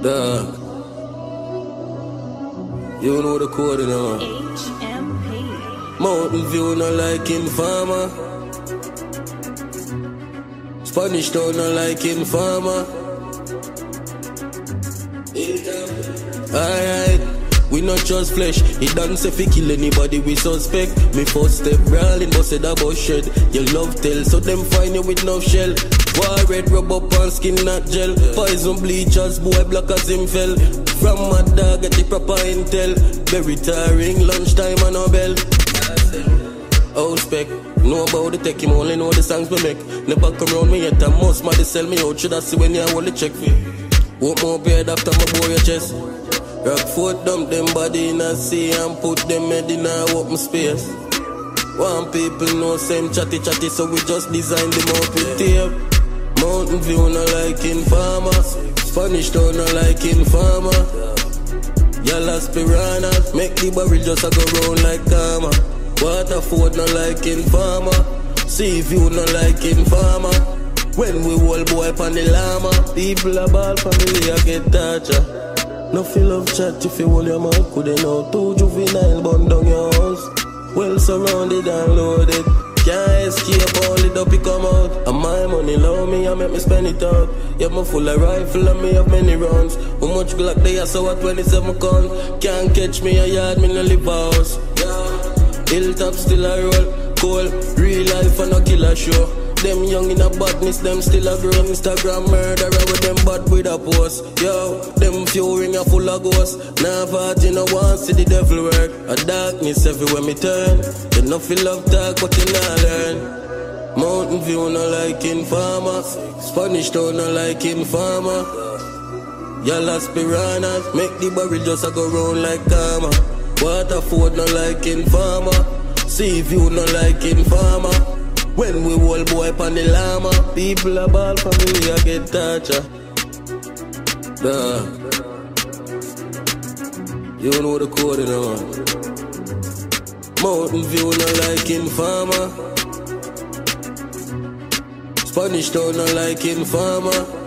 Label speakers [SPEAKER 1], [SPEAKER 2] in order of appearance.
[SPEAKER 1] Dog. You know the code, you know.
[SPEAKER 2] HMP.
[SPEAKER 1] Mountain View no like Informer. Spanish Town no like Informer. Alright, we not just flesh. He done say fi kill anybody we suspect. Me first step brawling, busted a bus shed. Your love tell, so them find you with no shell. War red rub up on skin not gel. Poison bleachers, boy black as him fell. From my dog get the proper intel. Very tiring, lunchtime and a bell. Oh spec, know about the tech, him only know the songs we make. Never come around me yet, I must man sell me out. Should I see when you hold the check for? Walk more beard after my bore your chest. Rockford dump them body in a sea and put them head in a open space. One people know same chatty, so we just design them out with tape. Mountain View no like Informer. Spanish Town no like Informer. Yalas piranhas make the barrel just a go round like karma. Waterford no like Informer. Seaview no like Informer. When we hold boy pan the llama, people a ball family a get torture. No feel of chat if you hold your mouth, couldn't know. Too juvenile bun down your house. Well surrounded and loaded. Can't escape, all it up, it come out. And my money low me, I make me spend it out. Yeah, me full of rifle and me have many rounds. How much Glock they are, so at 27 count. Can't catch me a yard, me no live house. Yeah. Hilltop still a roll. Cold, real life and a killer show. Them young in a badness, them still a grow. Instagram murderer with them bad with a post. Yo, them few ring a full of ghosts. Now party no one see the devil work. A darkness everywhere me turn. You no feel love talk but you not learn. Mountain View no like Informer. Spanish Town no like Informer. Yalas piranhas make the barrel just a go round like karma. Waterford no like Informer. Seaview no like Informer. When we hold boy pan the llama, people a ball family a get torture. Dog. You know the code, you know. Mountain View no like Informer. Spanish Town no like Informer.